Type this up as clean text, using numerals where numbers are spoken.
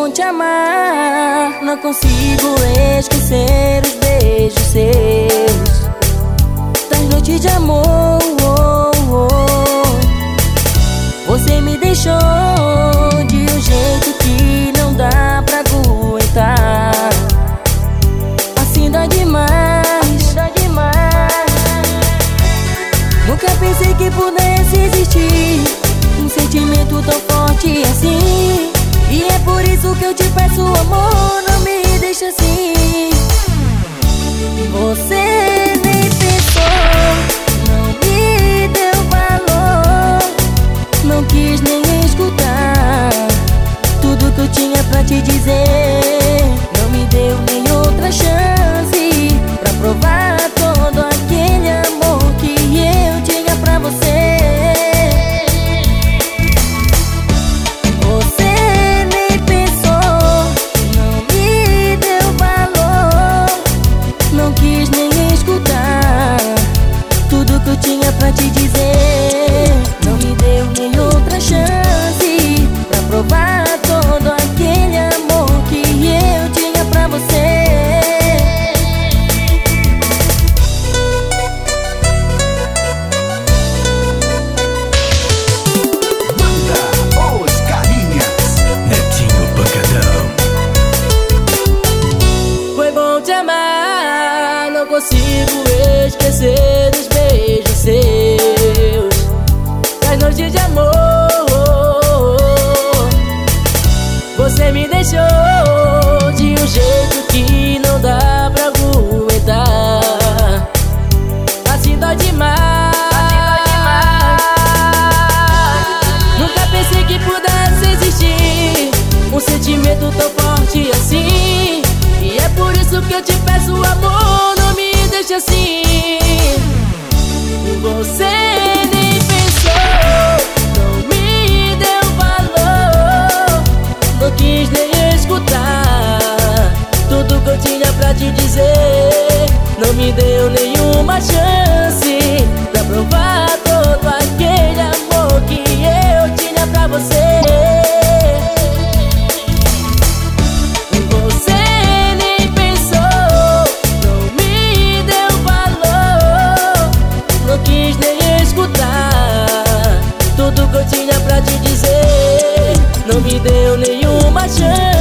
bom te amar. Não consigo esquecer os beijos seus das noites de amor. Você me deixou de um jeito que não dá pra aguentar. Assim dói demais, dói demais. Nunca pensei que pudesse existir um sentimento tão forte assim. E é por isso que eu te peço, amor, não me deixa assim. Você nem pensou, não me deu valor, não quis nem escutar tudo que eu tinha pra te dizer. Não me deu nem outra chance pra provar todo aquele amor que eu tinha pra você. Pra te dizer, não me deu nem outra chance pra provar todo aquele amor que eu tinha pra você. Manda os carinhas, Netinho Pancadão. Foi bom te amar, não consigo esquecer os beijos seus das noites de amor. Você me deixou de um jeito que não dá pra aguentar. Assim dói demais, nunca pensei que pudesse existir um sentimento tão forte assim. E é por isso que eu te peço, amor, não me deixe assim. Você nem pensou, não me deu valor, não quis nem escutar tudo que eu tinha pra te dizer. Não me deu nenhuma chance pra provar todo aquele amor que eu tinha pra você. Tudo que eu tinha pra te dizer, não me deu nenhuma chance